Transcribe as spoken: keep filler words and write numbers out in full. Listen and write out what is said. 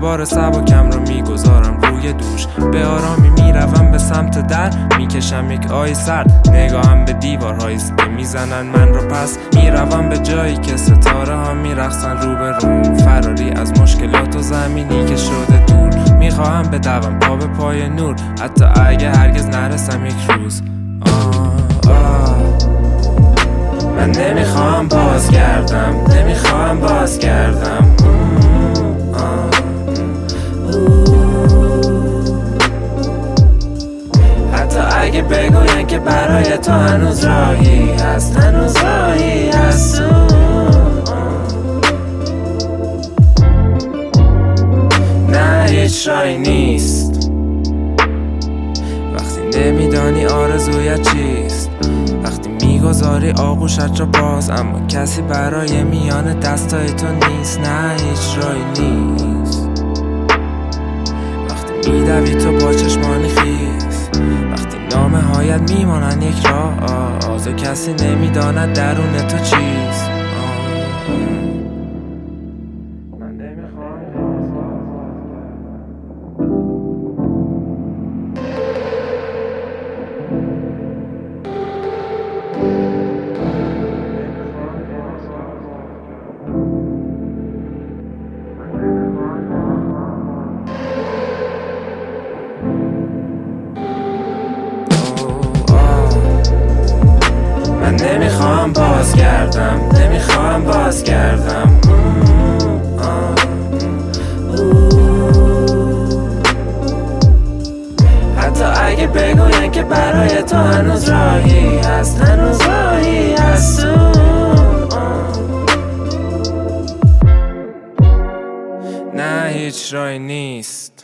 بار سبکم رو میگذارم روی دوش، به آرامی میروم به سمت در، میکشم یک آی سرد، نگاهم به دیوارهاییست که میزنن من رو پس. میروم به جایی که ستاره ها میرقصن رو به رو، فراری از مشکلات و زمینی که شده دور. میخواهم بدوم پا به پای نور، حتی اگه هرگز نرسم یک روز. آه آه من نمیخوام بازگردم، نمیخوام بازگردم. حتی اگه بگوین که برای تو هنوز راهی هست، هنوز راهی هست. نه هیچ راهی نیست وقتی نمیدانی آرزویت چیست، وقتی میگذاری آغوشت را باز اما کسی برای میان دستای تو نیست. نه هیچ راهی نیست وقتی میدوی تو با چشمانی خیس، وقتی نامه هایت میمانن یک راز و کسی نمیداند درون تو چیست. من نمیخوام من نمیخوام بازگردم، نمیخوام بازگردم. حتی اگه بگوین که برای تو هنوز راهی هست، هنوز راهی هست. نه هیچ راهی نیست